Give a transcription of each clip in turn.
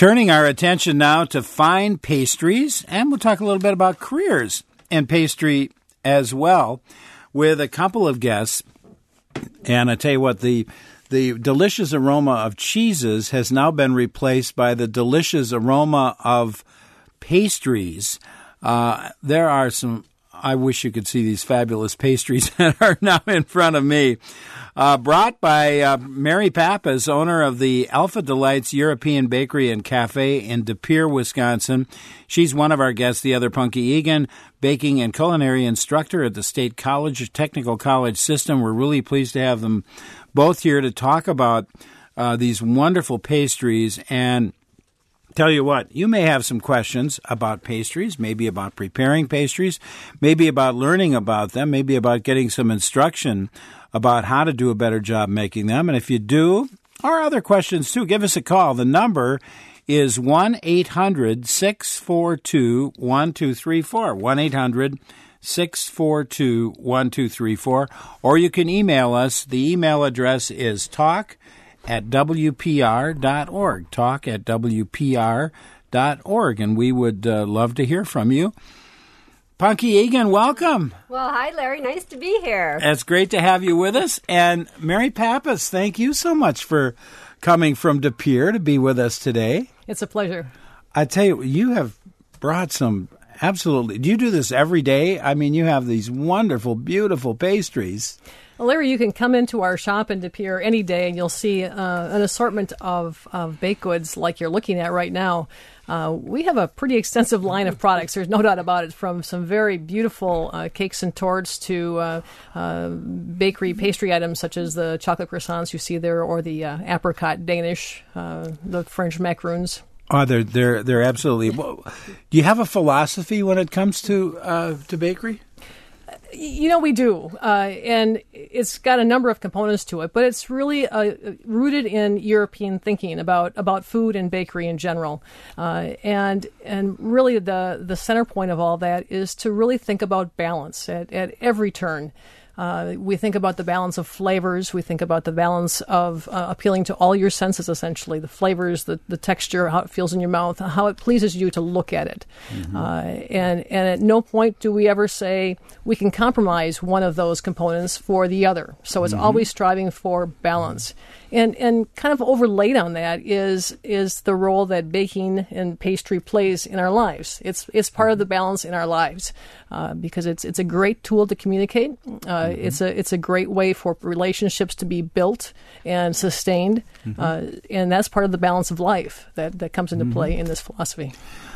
Turning our attention now to fine pastries, and we'll talk a little bit about careers in pastry as well with a couple of guests. And I tell you what, the delicious aroma of cheeses has now been replaced by the delicious aroma of pastries. There are some, I wish you could see these fabulous pastries that are now in front of me. Brought by Mary Pappas, owner of the Alpha Delights European Bakery and Cafe in De Pere, Wisconsin. She's one of our guests. The other, Punky Egan, baking and culinary instructor at the State College Technical College System. We're really pleased to have them both here to talk about these wonderful pastries. And tell you what, you may have some questions about pastries, maybe about preparing pastries, maybe about learning about them, maybe about getting some instruction about how to do a better job making them. And if you do, or other questions too, give us a call. The number is 1-800-642-1234, 1-800-642-1234. Or you can email us. The email address is talk@wpr.org, talk@wpr.org, and we would love to hear from you. Punky Egan, welcome. Well, hi, Larry. Nice to be here. It's great to have you with us. And Mary Pappas, thank you so much for coming from De Pere to be with us today. It's a pleasure. I tell you, you have brought some absolutely... Do you do this every day? I mean, you have these wonderful, beautiful pastries. Well, Larry, you can come into our shop in De Pere any day, and you'll see an assortment of baked goods like you're looking at right now. We have a pretty extensive line of products. There's no doubt about it, from some very beautiful cakes and torts to bakery pastry items such as the chocolate croissants you see there, or the apricot Danish, the French macaroons. Oh, they're absolutely... Do you have a philosophy when it comes to bakery? You know, we do, and it's got a number of components to it, but it's really rooted in European thinking about food and bakery in general, and really the center point of all that is to really think about balance at every turn. We think about the balance of flavors. We think about the balance of appealing to all your senses, essentially. The flavors, the texture, how it feels in your mouth, how it pleases you to look at it. Mm-hmm. And at no point do we ever say we can compromise one of those components for the other. So it's always striving for balance. And kind of overlaid on that is the role that baking and pastry plays in our lives. It's part of the balance in our lives because it's a great tool to communicate. It's a great way for relationships to be built and sustained, and that's part of the balance of life that comes into play in this philosophy.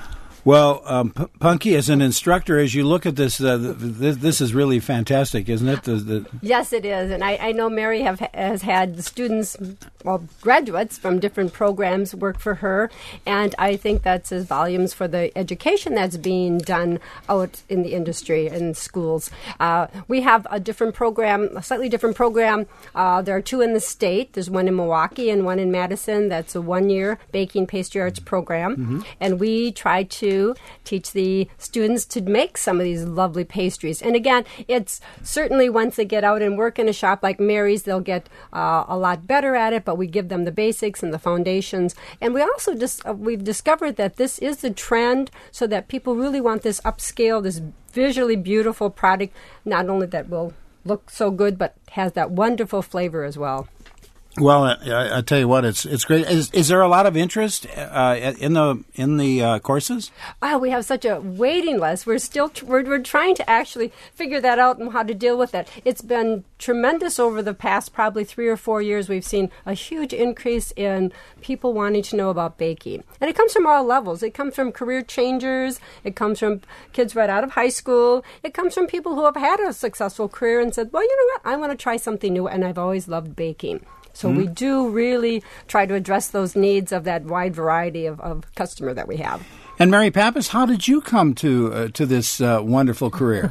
Well, Punky, as an instructor, as you look at this, this is really fantastic, isn't it? Yes, it is. And I know Mary has had students, well, graduates from different programs work for her. And I think that says volumes for the education that's being done out in the industry and schools. We have a different program, a slightly different program. There are two in the state. There's one in Milwaukee and one in Madison. That's a one-year baking pastry arts program. And we try to teach the students to make some of these lovely pastries. And again, it's certainly once they get out and work in a shop like Mary's, they'll get a lot better at it, but we give them the basics and the foundations. And we also we've discovered that this is the trend, so that people really want this upscale, this visually beautiful product, not only that will look so good, but has that wonderful flavor as well. Well, I tell you what, it's great. Is there a lot of interest in the courses? We have such a waiting list. We're trying to actually figure that out and how to deal with it. It's been tremendous over the past probably 3 or 4 years. We've seen a huge increase in people wanting to know about baking, and it comes from all levels. It comes from career changers. It comes from kids right out of high school. It comes from people who have had a successful career and said, "Well, you know what? I want to try something new, and I've always loved baking." So we do really try to address those needs of that wide variety of customer that we have. And Mary Pappas, how did you come to this wonderful career?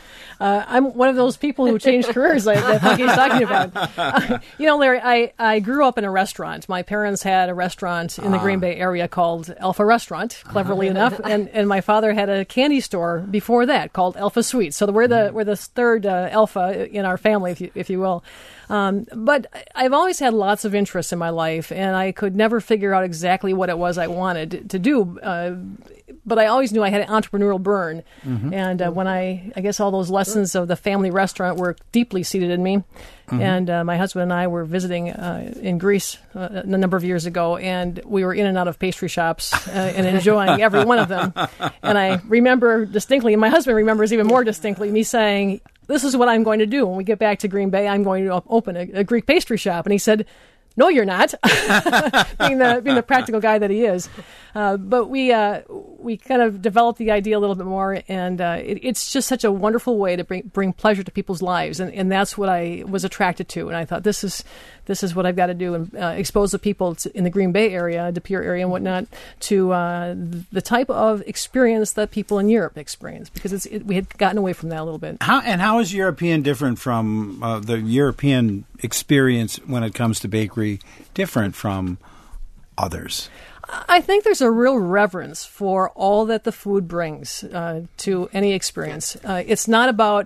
I'm one of those people who changed careers that Punky's talking about. Larry, I grew up in a restaurant. My parents had a restaurant in the Green Bay area called Alpha Restaurant, cleverly enough, and my father had a candy store before that called Alpha Sweets. So we're the third Alpha in our family, if you will. But I've always had lots of interests in my life, and I could never figure out exactly what it was I wanted to do. But I always knew I had an entrepreneurial burn. Mm-hmm. And when I guess all those lessons of the family restaurant were deeply seated in me. Mm-hmm. And my husband and I were visiting in Greece a number of years ago, and we were in and out of pastry shops and enjoying every one of them. And I remember distinctly, and my husband remembers even more distinctly, me saying, "This is what I'm going to do. When we get back to Green Bay, I'm going to open a Greek pastry shop." And he said, "No, you're not," being the practical guy that he is. But we kind of developed the idea a little bit more, and it's just such a wonderful way to bring pleasure to people's lives, and that's what I was attracted to. And I thought, this is what I've got to do, and expose the people in the Green Bay area, De Pere area, and whatnot, to the type of experience that people in Europe experience, because we had gotten away from that a little bit. How is European different from the European experience when it comes to bakery, different from others? I think there's a real reverence for all that the food brings to any experience. It's not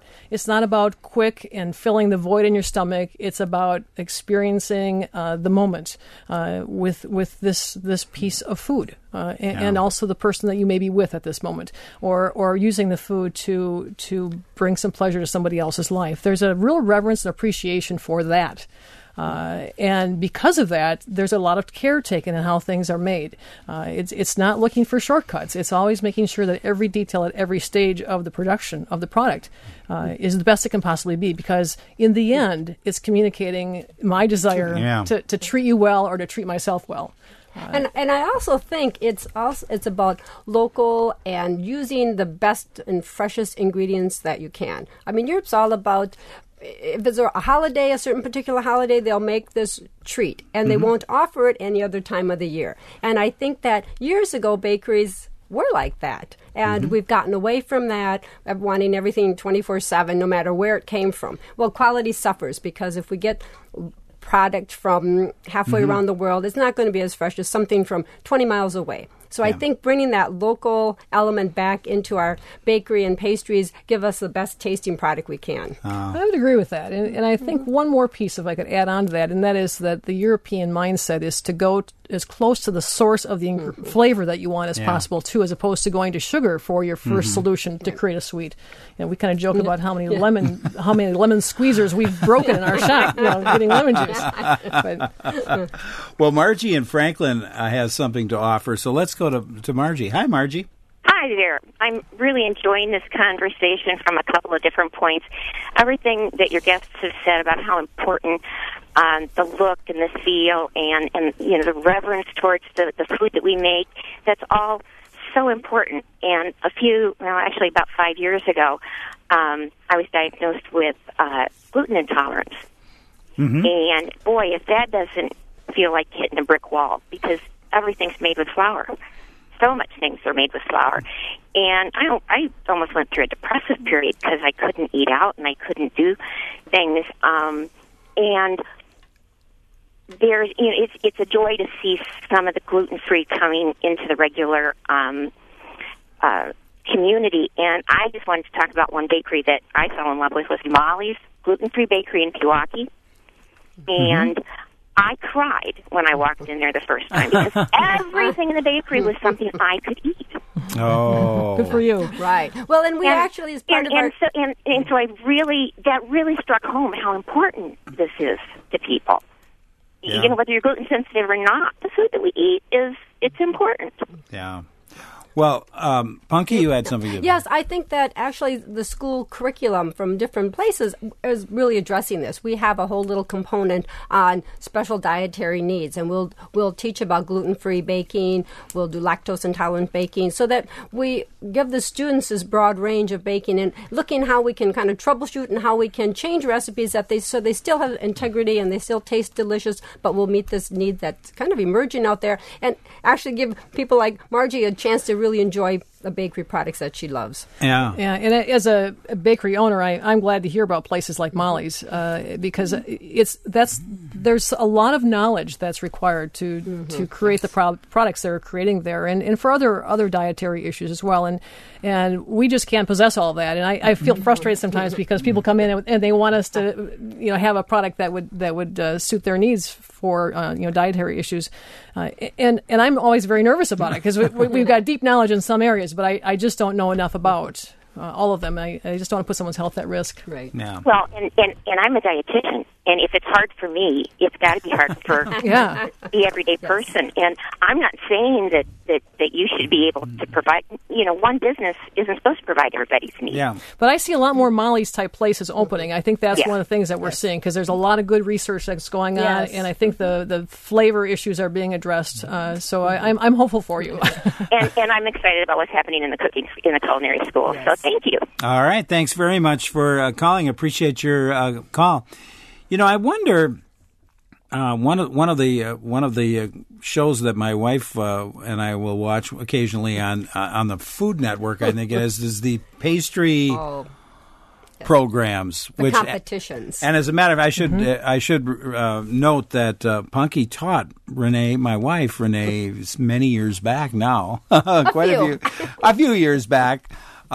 about quick and filling the void in your stomach. It's about experiencing the moment with this piece of food, and also the person that you may be with at this moment, or using the food to bring some pleasure to somebody else's life. There's a real reverence and appreciation for that. And because of that, there's a lot of care taken in how things are made. It's not looking for shortcuts. It's always making sure that every detail at every stage of the production of the product is the best it can possibly be. Because in the end, it's communicating my desire to treat you well or to treat myself well. And I also think it's about local and using the best and freshest ingredients that you can. I mean, Europe's all about, if it's a holiday, a certain particular holiday, they'll make this treat, and they won't offer it any other time of the year. And I think that years ago, bakeries were like that. And we've gotten away from that, of wanting everything 24/7, no matter where it came from. Well, quality suffers, because if we get product from halfway around the world, it's not going to be as fresh as something from 20 miles away. So I think bringing that local element back into our bakery and pastries give us the best tasting product we can. I would agree with that. And I think one more piece, if I could add on to that, and that is that the European mindset is to go as close to the source of the flavor that you want as possible, too, as opposed to going to sugar for your first solution to create a sweet. We kind of joke about how many lemon squeezers we've broken in our shop, getting lemon juice. Well, Margie in Franklin has something to offer, so let's go to Margie. Hi, Margie. Hi there. I'm really enjoying this conversation from a couple of different points. Everything that your guests have said about how important the look and the feel and the reverence towards the food that we make, that's all so important. And actually about 5 years ago, I was diagnosed with gluten intolerance. Mm-hmm. And boy, if that doesn't feel like hitting a brick wall, because everything's made with flour. So much things are made with flour. And I almost went through a depressive period because I couldn't eat out and I couldn't do things. And there's, it's a joy to see some of the gluten-free coming into the regular community. And I just wanted to talk about one bakery that I fell in love with, was Molly's Gluten-Free Bakery in Pewaukee. And I cried when I walked in there the first time, because everything in the bakery was something I could eat. Oh, good for you! Right. Well, and we actually, as part of our so that really struck home how important this is to people. Yeah. Whether you're gluten sensitive or not, the food that we eat it's important. Yeah. Well, Punky, you had something to Yes, I think that actually the school curriculum from different places is really addressing this. We have a whole little component on special dietary needs, and we'll teach about gluten-free baking, we'll do lactose-intolerant baking, so that we give the students this broad range of baking and looking how we can kind of troubleshoot and how we can change recipes so they still have integrity and they still taste delicious, but will meet this need that's kind of emerging out there, and actually give people like Margie a chance to really enjoy the bakery products that she loves. Yeah, and as a bakery owner, I'm glad to hear about places like Molly's because there's a lot of knowledge that's required to create the products they're creating there, and for other dietary issues as well, and we just can't possess all of that, and I feel frustrated sometimes because people come in and they want us to have a product that would suit their needs for dietary issues, and I'm always very nervous about it because we've got deep knowledge in some areas, but I just don't know enough about all of them. I just don't want to put someone's health at risk. Right. Yeah. Well, and I'm a dietitian, and if it's hard for me, it's got to be hard for the everyday person. And I'm not saying that you should be able to provide. One business isn't supposed to provide everybody's needs. Yeah. But I see a lot more Molly's type places opening. I think that's one of the things that we're seeing because there's a lot of good research that's going on, and I think the flavor issues are being addressed. So I'm hopeful for you. and I'm excited about what's happening in the culinary school. Yes. So thank you. All right. Thanks very much for calling. Appreciate your call. I wonder. One of the shows that my wife and I will watch occasionally on the Food Network, I think it is the pastry programs, the competitions. And as a matter of fact, I should note that Punky taught Renee, my wife Renee, many years back now, a few years back.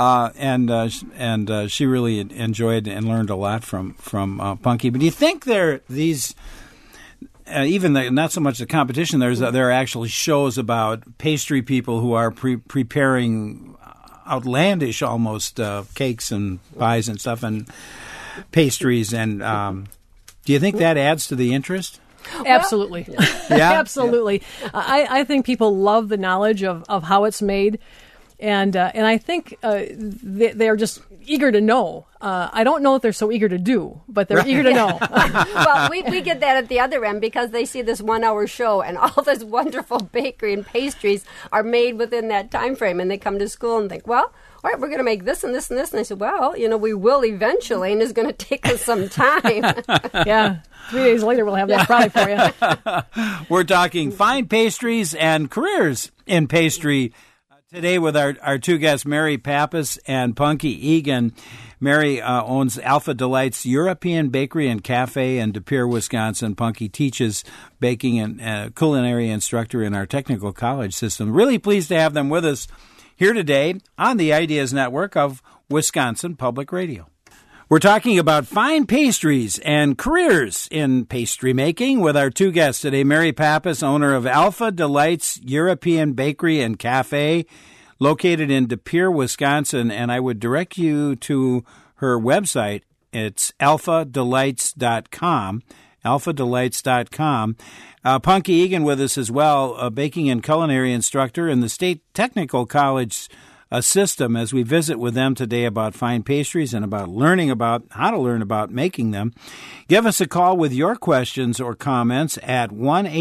And she really enjoyed and learned a lot from Punky. But do you think these not so much the competition? There are actually shows about pastry people who are preparing outlandish almost cakes and pies and stuff and pastries. And do you think that adds to the interest? Absolutely. Yeah? Absolutely. I think people love the knowledge of how it's made. And I think they're just eager to know. I don't know if they're so eager to do, but they're eager to know. Well, we get that at the other end because they see this 1 hour show and all this wonderful bakery and pastries are made within that time frame, and they come to school and think, well, all right, we're going to make this and this and this. And I said, well, we will eventually, and it's going to take us some time. Yeah. 3 days later, we'll have that product for you. We're talking fine pastries and careers in pastry today with our two guests, Mary Pappas and Punky Egan. Mary owns Alpha Delights European Bakery and Cafe in De Pere, Wisconsin. Punky teaches baking and culinary instructor in our technical college system. Really pleased to have them with us here today on the Ideas Network of Wisconsin Public Radio. We're talking about fine pastries and careers in pastry making with our two guests today. Mary Pappas, owner of Alpha Delights European Bakery and Cafe, located in De Pere, Wisconsin. And I would direct you to her website. It's alphadelights.com, alphadelights.com. Punky Egan with us as well, a baking and culinary instructor in the State Technical College system, as we visit with them today about fine pastries and about how to learn about making them. Give us a call with your questions or comments at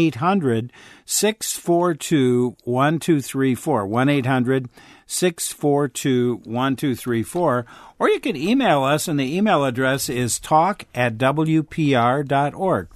1-800-642-1234, 1-800-642-1234, or you can email us, and the email address is talk@wpr.org,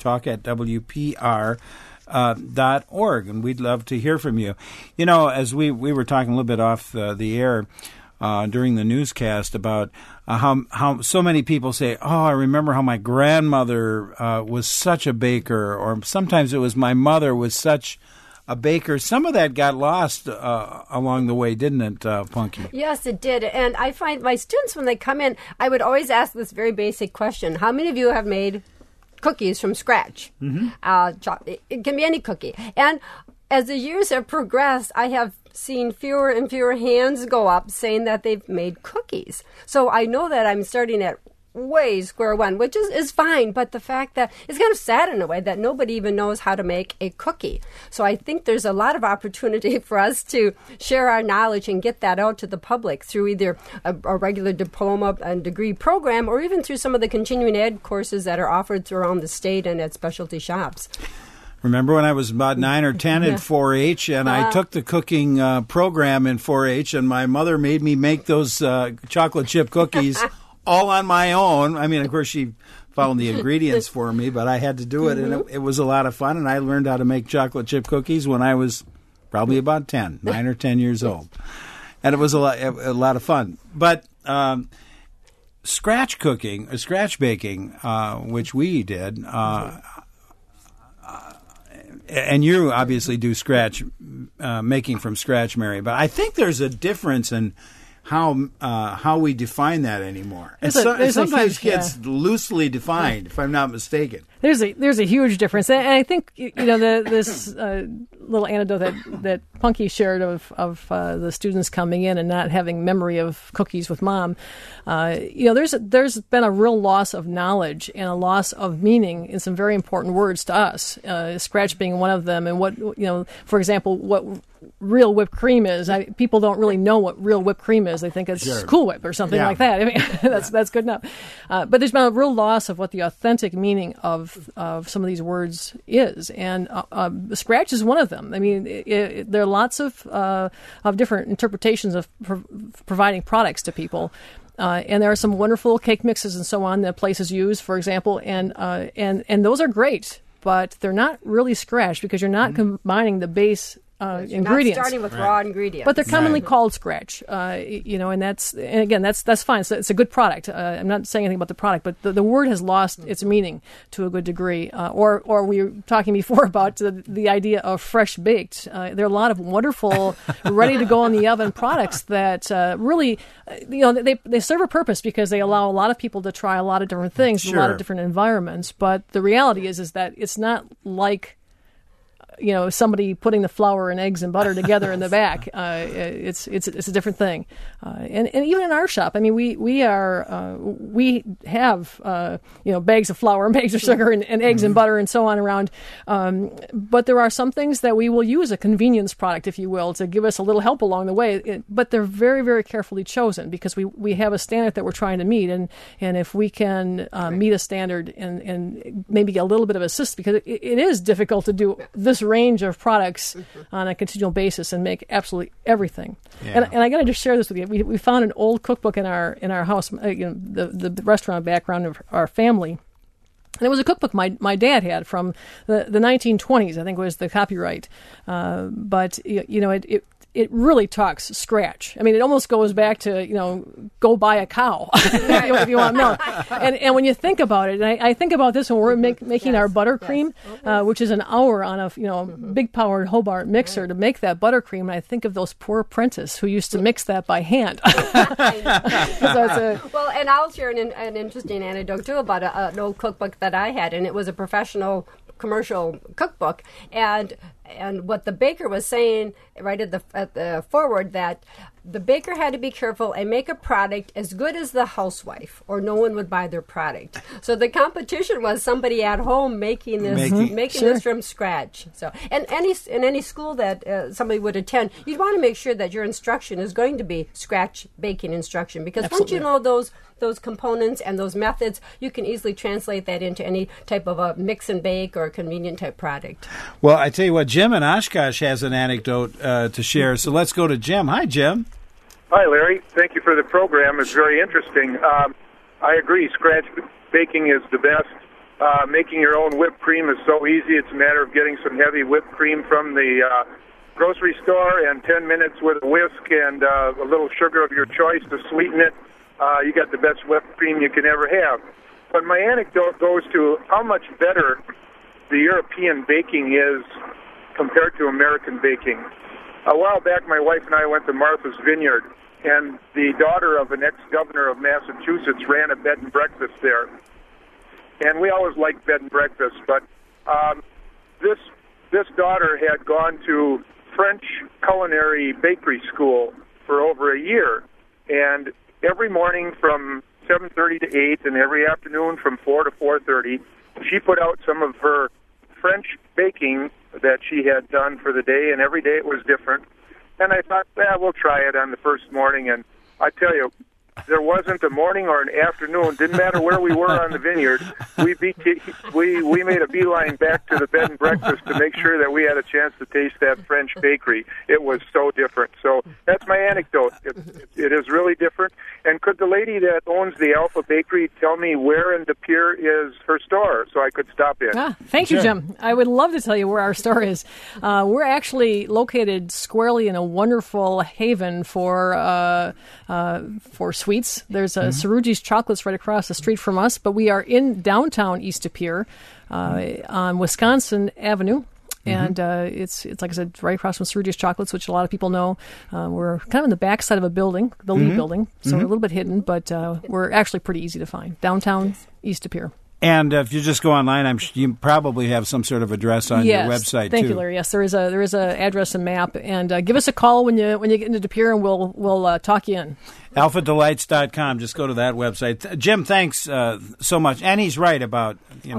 talk@wpr.org, and we'd love to hear from you. As we were talking a little bit off the air during the newscast about how so many people say, I remember how my grandmother was such a baker, or sometimes it was my mother was such a baker. Some of that got lost along the way, didn't it, Punky? Yes, it did. And I find my students, when they come in, I would always ask this very basic question. How many of you have made cookies from scratch? It can be any cookie. And as the years have progressed, I have seen fewer and fewer hands go up saying that they've made cookies. So I know that I'm starting at way square one, which is fine, but the fact that it's kind of sad in a way that nobody even knows how to make a cookie. So I think there's a lot of opportunity for us to share our knowledge and get that out to the public through either a regular diploma and degree program, or even through some of the continuing ed courses that are offered around the state and at specialty shops. Remember when I was about 9 or 10 in 4-H, and I took the cooking program in 4-H, and my mother made me make those chocolate chip cookies all on my own. I mean, of course, she found the ingredients for me, but I had to do it, and it was a lot of fun, and I learned how to make chocolate chip cookies when I was probably about 9 or 10 years old. and it was a lot of fun. But scratch cooking, or scratch baking, which we did, and you obviously do scratch making from scratch, Mary. But I think there's a difference in how we define that anymore. It sometimes gets loosely defined, if I'm not mistaken. There's a huge difference, and I think this little anecdote that Punky shared of the students coming in and not having memory of cookies with mom. There's been a real loss of knowledge and a loss of meaning in some very important words to us. Scratch being one of them, and what for example, what real whipped cream is. People don't really know what real whipped cream is. They think it's Cool Whip or something like that. I mean, that's good enough. But there's been a real loss of what the authentic meaning of some of these words is, and scratch is one of them. I mean, there are lots of different interpretations of providing products to people. And there are some wonderful cake mixes and so on that places use, for example, and those are great, but they're not really scratch because you're not combining the base ingredients. Not starting with raw ingredients, but they're commonly called scratch. And that's fine. So it's a good product. I'm not saying anything about the product, but the word has lost its meaning to a good degree. Or we were talking before about the idea of fresh baked. There are a lot of wonderful, ready to go in the oven products that really, they serve a purpose because they allow a lot of people to try a lot of different things, in a lot of different environments. But the reality is that it's not like somebody putting the flour and eggs and butter together in the back. It's a different thing. And even in our shop, I mean, we have bags of flour and bags of sugar and eggs and butter and so on around. But there are some things that we will use a convenience product, if you will, to give us a little help along the way. But they're very, very carefully chosen because we have a standard that we're trying to meet. And if we can meet a standard and maybe get a little bit of assist, because it is difficult to do this range of products on a continual basis and make absolutely everything. Yeah. And I got to just share this with you. We found an old cookbook in our house, the restaurant background of our family. And it was a cookbook my dad had from the 1920s, I think was the copyright. But it really talks scratch. I mean, it almost goes back to, go buy a cow, if you want to know. And when you think about it, and I think about this when we're making our buttercream, which is an hour on a, big powered Hobart mixer to make that buttercream. And I think of those poor apprentices who used to mix that by hand. Well, and I'll share an interesting anecdote too about an old cookbook that I had, and it was a professional commercial cookbook, and what the baker was saying right at the forward, that the baker had to be careful and make a product as good as the housewife, or no one would buy their product. So the competition was somebody at home making this from scratch. So, and in any school that somebody would attend, you'd want to make sure that your instruction is going to be scratch baking instruction, because once you know those components and those methods, you can easily translate that into any type of a mix and bake or a convenient type product. Well, I tell you what, Jim in Oshkosh has an anecdote to share. So let's go to Jim. Hi, Jim. Hi, Larry. Thank you for the program. It's very interesting. I agree. Scratch baking is the best. Making your own whipped cream is so easy. It's a matter of getting some heavy whipped cream from the grocery store and 10 minutes with a whisk and a little sugar of your choice to sweeten it. You got the best whipped cream you can ever have. But my anecdote goes to how much better the European baking is compared to American baking. A while back, my wife and I went to Martha's Vineyard, and the daughter of an ex-governor of Massachusetts ran a bed and breakfast there. And we always liked bed and breakfast, but this daughter had gone to French culinary bakery school for over a year, and every morning from 7:30 to 8, and every afternoon from 4 to 4:30, she put out some of her French baking that she had done for the day, and every day it was different. And I thought, we'll try it on the first morning. And I tell you, there wasn't a morning or an afternoon. Didn't matter where we were on the vineyard. We made a beeline back to the bed and breakfast to make sure that we had a chance to taste that French bakery. It was so different. So that's my anecdote. It is really different. And could the lady that owns the Alpha Bakery tell me where in De Pere is her store so I could stop in? Thank you, Jim. I would love to tell you where our store is. We're actually located squarely in a wonderful haven for sweets. There's a Cerrugi's Chocolates right across the street from us, but we are in downtown East De Pere on Wisconsin Avenue. And it's like I said, right across from Cerrugi's Chocolates, which a lot of people know. We're kind of in the back side of a building, the Lee building, so we're a little bit hidden, but we're actually pretty easy to find. Downtown East De Pere. And if you just go online, you probably have some sort of address on your website, Thank too. you, Larry. Yes, there is a address and map. And give us a call when you get into De Pere, and we'll talk you in. AlphaDelights.com. Just go to that website. Jim, thanks so much. And he's right about,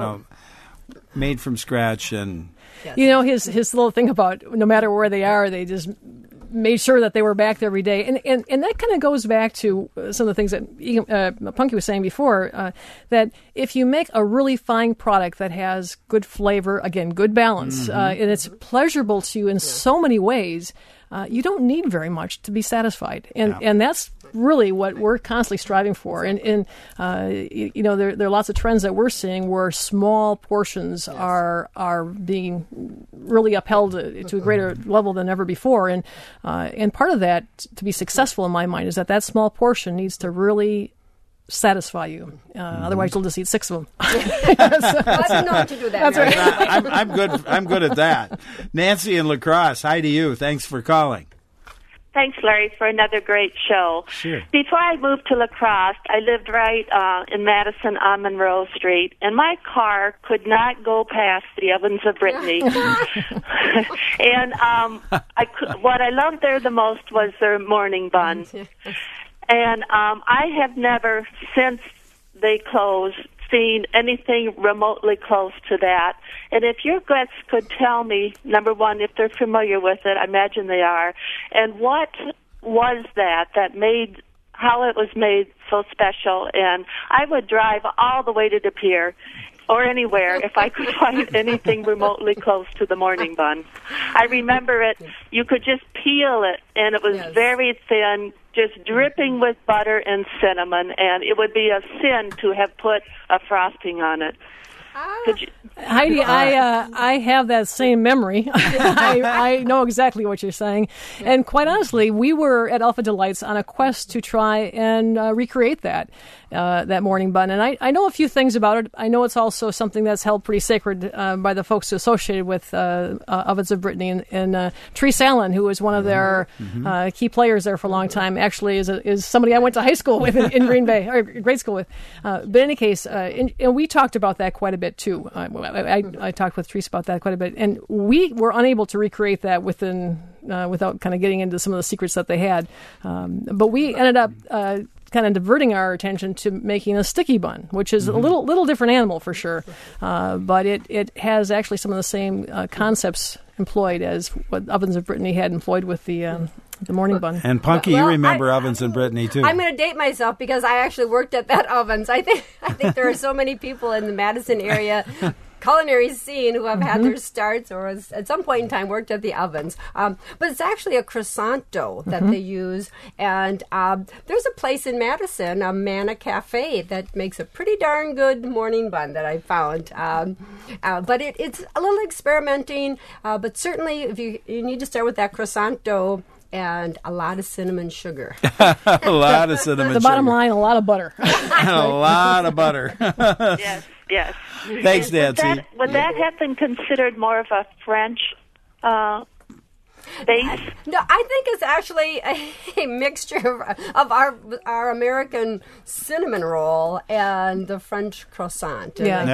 made from scratch. And his little thing about no matter where they are, they just made sure that they were back there every day. And that kind of goes back to some of the things that Punky was saying before, that if you make a really fine product that has good flavor, again, good balance, and it's pleasurable to you in so many ways, you don't need very much to be satisfied. And that's really what we're constantly striving for. And there are lots of trends that we're seeing where small portions are being really upheld to a greater level than ever before. And part of that, to be successful in my mind, is that small portion needs to really satisfy you. Otherwise, you'll just eat 6 of them. I don't know how to do that. That's right. I'm good. I'm good at that. Nancy in La Crosse, hi to you. Thanks for calling. Thanks, Larry, for another great show. Sure. Before I moved to La Crosse, I lived right in Madison on Monroe Street, and my car could not go past the Ovens of Brittany. And what I loved there the most was their morning bun. And I have never, since they closed, seen anything remotely close to that. And if your guests could tell me, number one, if they're familiar with it, I imagine they are, and what was that made, how it was made so special. And I would drive all the way to De Pere or anywhere if I could find anything remotely close to the morning bun. I remember it, you could just peel it, and it was very thin, just dripping with butter and cinnamon, and it would be a sin to have put a frosting on it. Heidi, I have that same memory. I know exactly what you're saying. And quite honestly, we were at Alpha Delights on a quest to try and recreate that morning bun. And I know a few things about it. I know it's also something that's held pretty sacred by the folks associated with Ovens of Brittany. And Therese Allen, who was one of their key players there for a long time, actually is somebody I went to high school with in Green Bay, or grade school with. But in any case, and we talked about that quite a bit too. I talked with Therese about that quite a bit, and we were unable to recreate that without kind of getting into some of the secrets that they had. But we ended up kind of diverting our attention to making a sticky bun, which is a little different animal for sure, but it has actually some of the same concepts employed as what Ovens of Brittany had employed with the morning bun. And Punky, you remember Ovens and Brittany too. I'm going to date myself because I actually worked at that Ovens. I think there are so many people in the Madison area culinary scene who have had their starts or at some point in time worked at the Ovens. But it's actually a croissant dough that they use. And there's a place in Madison, a Manna Cafe, that makes a pretty darn good morning bun that I found. But it's a little experimenting. But certainly if you need to start with that croissant dough and a lot of cinnamon sugar. A lot of cinnamon sugar. The bottom line, a lot of butter. And a lot of butter. Yes. Thanks, Nancy. Would that have been considered more of a French base? No, I think it's actually a mixture of our American cinnamon roll and the French croissant. And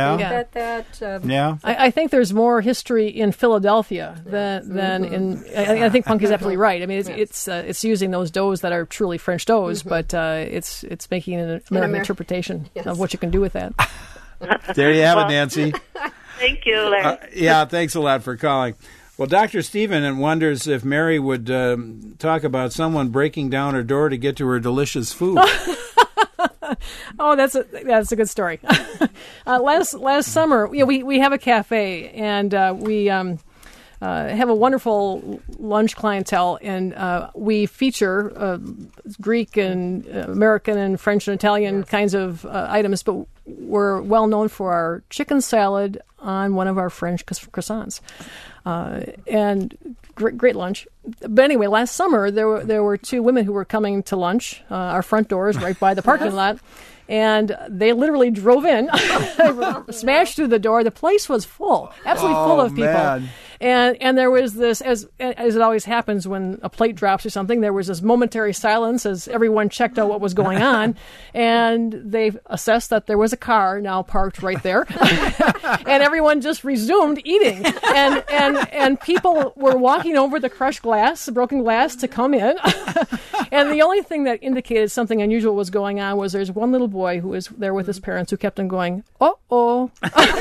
I think there's more history in Philadelphia than in. I think Punky's absolutely right. I mean, it's using those doughs that are truly French doughs, but it's making an American interpretation of what you can do with that. There you have it, Nancy. Thank you, Larry. Thanks a lot for calling. Well, Dr. Stephen wonders if Mary would talk about someone breaking down her door to get to her delicious food. Oh, that's a good story. Last summer, we have a cafe, and we have a wonderful lunch clientele, and we feature Greek and American and French and Italian kinds of items, but we're well known for our chicken salad on one of our French croissants. And great lunch. But anyway, last summer there were two women who were coming to lunch. Our front door is right by the parking lot. And they literally drove in, smashed through the door. The place was full, absolutely full of people. Man. And there was this, as it always happens when a plate drops or something, there was this momentary silence as everyone checked out what was going on. And they assessed that there was a car now parked right there. And everyone just resumed eating. And people were walking over the crushed glass, the broken glass, to come in. And the only thing that indicated something unusual was going on was there's one little boy who was there with his parents who kept on going, uh-oh.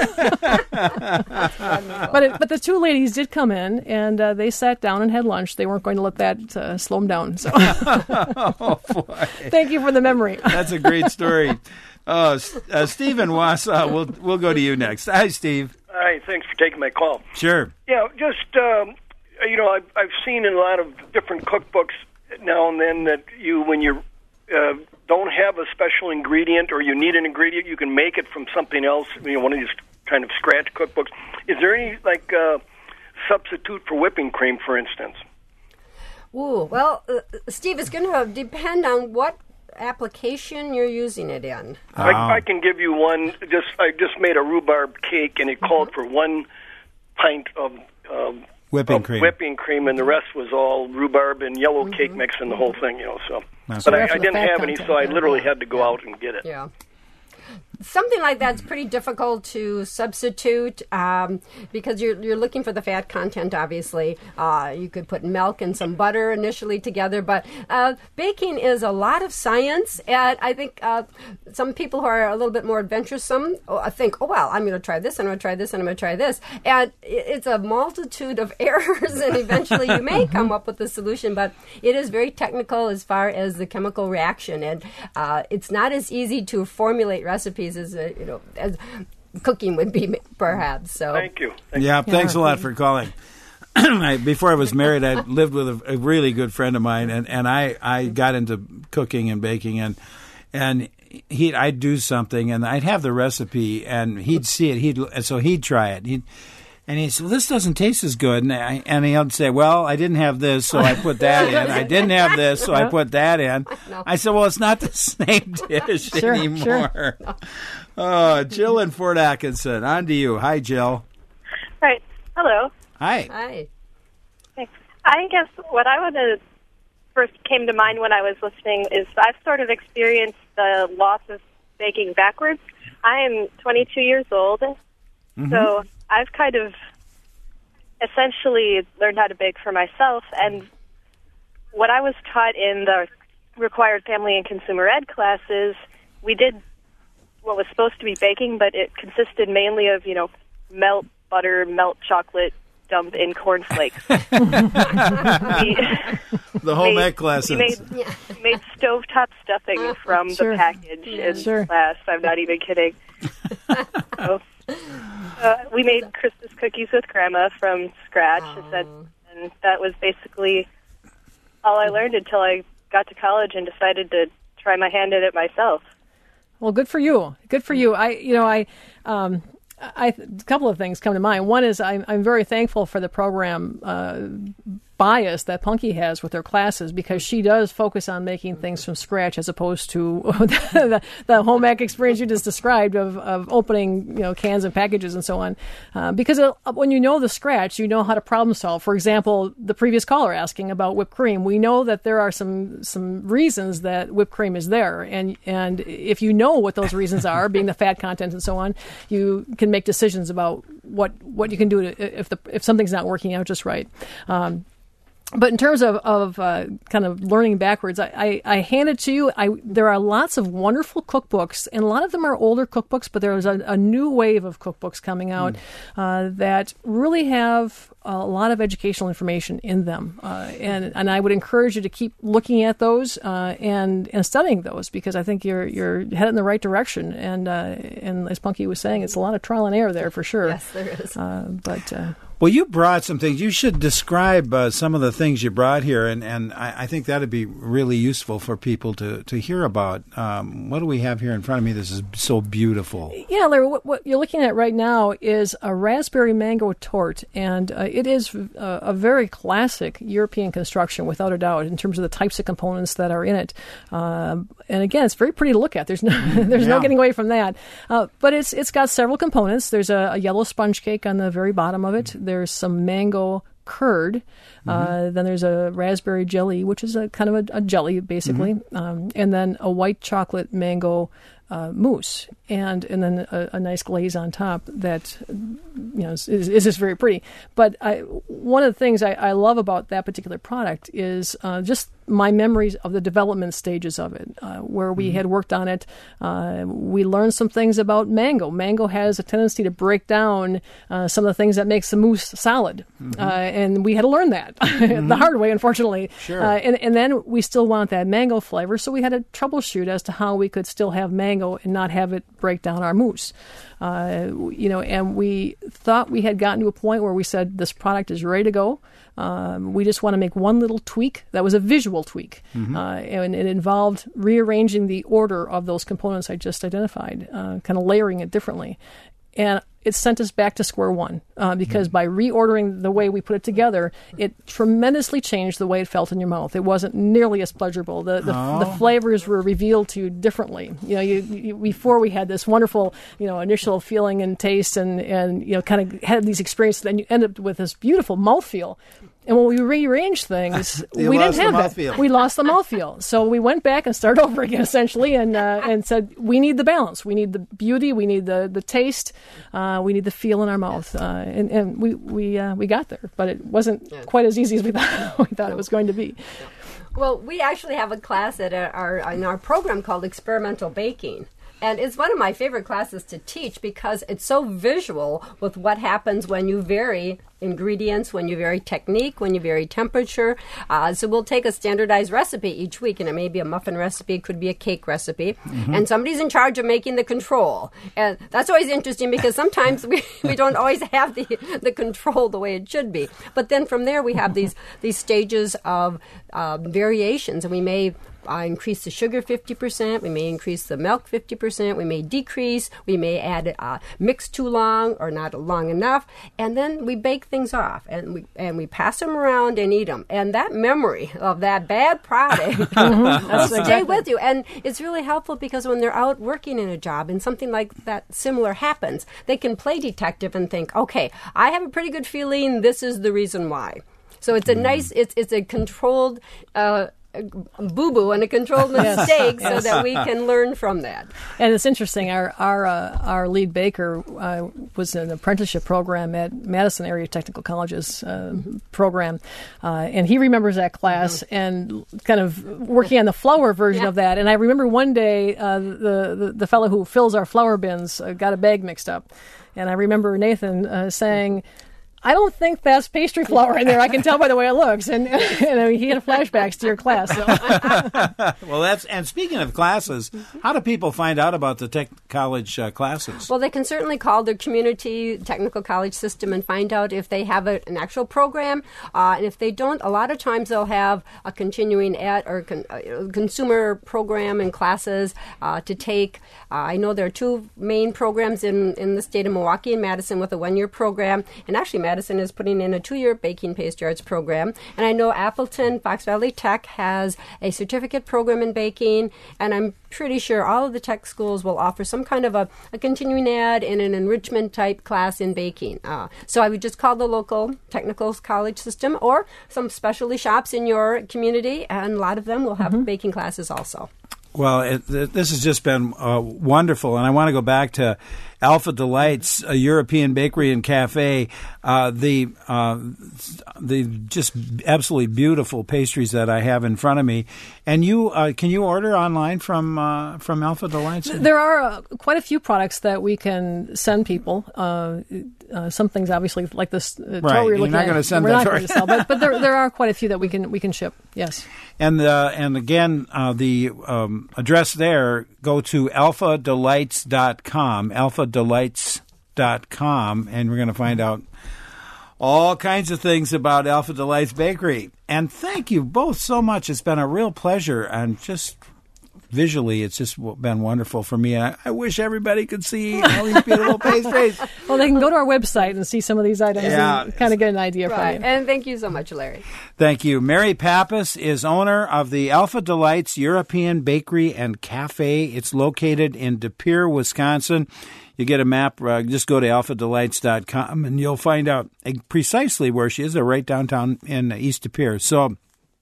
But the two ladies did come in, and they sat down and had lunch. They weren't going to let that slow them down. So. Oh, boy. Thank you for the memory. That's a great story. Steve in Wausau, we'll go to you next. Hi, Steve. Hi, thanks for taking my call. Sure. Yeah, just, I've seen in a lot of different cookbooks now and then that when you don't have a special ingredient or you need an ingredient, you can make it from something else, one of these kind of scratch cookbooks. Is there any, substitute for whipping cream, for instance? Ooh, well, Steve, it's going to depend on what application you're using it in. I can give you one. I just made a rhubarb cake, and it called for 1 pint of whipping cream, and the rest was all rhubarb and yellow cake mix and the whole thing, So, but I didn't have any, so I literally had to go out and get it. Yeah. Something like that's pretty difficult to substitute because you're looking for the fat content, obviously. You could put milk and some butter initially together, but baking is a lot of science, and I think some people who are a little bit more adventuresome think, I'm going to try this, and I'm going to try this, and I'm going to try this. And it's a multitude of errors, and eventually you may come up with a solution, but it is very technical as far as the chemical reaction, and it's not as easy to formulate recipes as cooking would be, perhaps. So thank you. Thanks a lot for calling. Before I was married, I lived with a really good friend of mine, and I got into cooking and baking, and I'd do something, and I'd have the recipe, and he'd see it, so he'd try it. And he said, well, this doesn't taste as good. And he'd say, well, I didn't have this, so I put that in. I didn't have this, so I put that in. I said, well, it's not the same dish anymore. Sure. Oh, Jill in Fort Atkinson. On to you. Hi, Jill. Right. Hello. Hi. Hi. I guess what I would have first came to mind when I was listening is I've sort of experienced the loss of baking backwards. I am 22 years old, so I've kind of essentially learned how to bake for myself, and what I was taught in the required family and consumer ed classes, we did what was supposed to be baking, but it consisted mainly of, melt butter, melt chocolate, dump in cornflakes. The home ec classes. We made stovetop stuffing from the package in class. I'm not even kidding. So, we made Christmas cookies with Grandma from scratch, and that was basically all I learned until I got to college and decided to try my hand at it myself. Well, good for you. Good for you. A couple of things come to mind. One is I'm very thankful for the program bias that Punky has with her classes, because she does focus on making things from scratch as opposed to the home ec experience you just described of opening cans and packages and so on. Because when you know the scratch, you know how to problem solve. For example, the previous caller asking about whipped cream, we know that there are some reasons that whipped cream is there, and if you know what those reasons are, being the fat content and so on, you can make decisions about what you can do if something's not working out just right. But in terms of kind of learning backwards, I hand it to you. There are lots of wonderful cookbooks, and a lot of them are older cookbooks, but there's a new wave of cookbooks coming out that really have a lot of educational information in them, and I would encourage you to keep looking at those and studying those, because I think you're headed in the right direction. And as Punky was saying, it's a lot of trial and error there for sure. Yes, there is. Well, you brought some things. You should describe some of the things you brought here, and I think that would be really useful for people to hear about. What do we have here in front of me? This is so beautiful. Yeah, Larry, what you're looking at right now is a raspberry mango tort, and it is a very classic European construction, without a doubt, in terms of the types of components that are in it. And again, it's very pretty to look at. There's no getting away from that. But it's got several components. There's a yellow sponge cake on the very bottom of it. There's some mango curd. Then there's a raspberry jelly, which is a kind of a jelly, basically. And then a white chocolate mango mousse, and then a nice glaze on top that is just very pretty. But one of the things I love about that particular product is just my memories of the development stages of it, where we had worked on it. We learned some things about mango. Mango has a tendency to break down some of the things that makes the mousse solid, and we had to learn that the hard way, unfortunately. Sure. And then we still want that mango flavor, so we had to troubleshoot as to how we could still have mango and not have it break down our mousse. And we thought we had gotten to a point where we said this product is ready to go. We just want to make one little tweak that was a visual tweak, and it involved rearranging the order of those components I just identified, kind of layering it differently. And it sent us back to square one, because by reordering the way we put it together, it tremendously changed the way it felt in your mouth. It wasn't nearly as pleasurable. The flavors were revealed to you differently. You before we had this wonderful, initial feeling and taste, and kind of had these experiences, and you end up with this beautiful mouthfeel. And when we rearranged things, we didn't have that. We lost the mouthfeel. So we went back and started over again, essentially, and said, we need the balance. We need the beauty. We need the taste. We need the feel in our mouth. And we got there. But it wasn't quite as easy as we thought it was going to be. Well, we actually have a class in our program called Experimental Baking. And it's one of my favorite classes to teach because it's so visual with what happens when you vary ingredients, when you vary technique, when you vary temperature. So we'll take a standardized recipe each week, and it may be a muffin recipe, it could be a cake recipe, and somebody's in charge of making the control. And that's always interesting because sometimes we don't always have the control the way it should be. But then from there we have these stages of variations, and we may increase the sugar 50%, we may increase the milk 50%, we may decrease, we may add mix too long or not long enough, and then we bake things off and we pass them around and eat them. And that memory of that bad product will stay with you. And it's really helpful because when they're out working in a job and something like that similar happens, they can play detective and think, okay, I have a pretty good feeling this is the reason why. So it's a nice, it's a controlled boo-boo and a controlled mistake so that we can learn from that. And it's interesting, our lead baker was in an apprenticeship program at Madison Area Technical College's program, and he remembers that class and kind of working on the flour version of that. And I remember one day the fellow who fills our flour bins got a bag mixed up, and I remember Nathan saying, I don't think that's pastry flour in there. I can tell by the way it looks. And he had flashbacks to your class. So. Well, and speaking of classes, how do people find out about the tech college classes? Well, they can certainly call their community technical college system and find out if they have an actual program. And if they don't, a lot of times they'll have a continuing ed or consumer program and classes to take. I know there are two main programs in the state of Milwaukee and Madison with a one-year program. And actually, Madison is putting in a 2-year baking pastry arts program. And I know Appleton, Fox Valley Tech has a certificate program in baking. And I'm pretty sure all of the tech schools will offer some kind of a continuing ed and an enrichment type class in baking. So I would just call the local technical college system or some specialty shops in your community. And a lot of them will have baking classes also. Well, this has just been wonderful, and I want to go back to Alpha Delights, a European bakery and cafe. The just absolutely beautiful pastries that I have in front of me. And you can you order online from Alpha Delights? There are quite a few products that we can send people. some things, obviously, like this right. tour we're looking not at, going to send we're that not tour. going to sell. But there are quite a few that we can ship. Yes. And again, the address there, go to alphadelights.com, alphadelights.com, and we're going to find out all kinds of things about Alpha Delights Bakery. And thank you both so much. It's been a real pleasure, and just visually, it's just been wonderful for me. I wish everybody could see all these beautiful pastries. Well, they can go to our website and see some of these items and kind of get an idea from you. And thank you so much, Larry. Thank you. Mary Pappas is owner of the Alpha Delights European Bakery and Cafe. It's located in De Pere, Wisconsin. You get a map, just go to alphadelights.com, and you'll find out precisely where she is. They're right downtown in East De Pere. So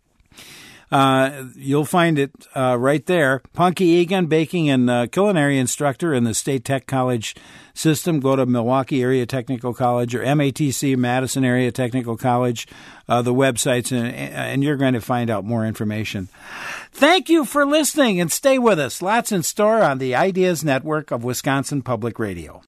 you'll find it right there. Punky Egan, baking and culinary instructor in the State Tech College system. Go to Milwaukee Area Technical College or MATC, Madison Area Technical College, the websites, and you're going to find out more information. Thank you for listening, and stay with us. Lots in store on the Ideas Network of Wisconsin Public Radio.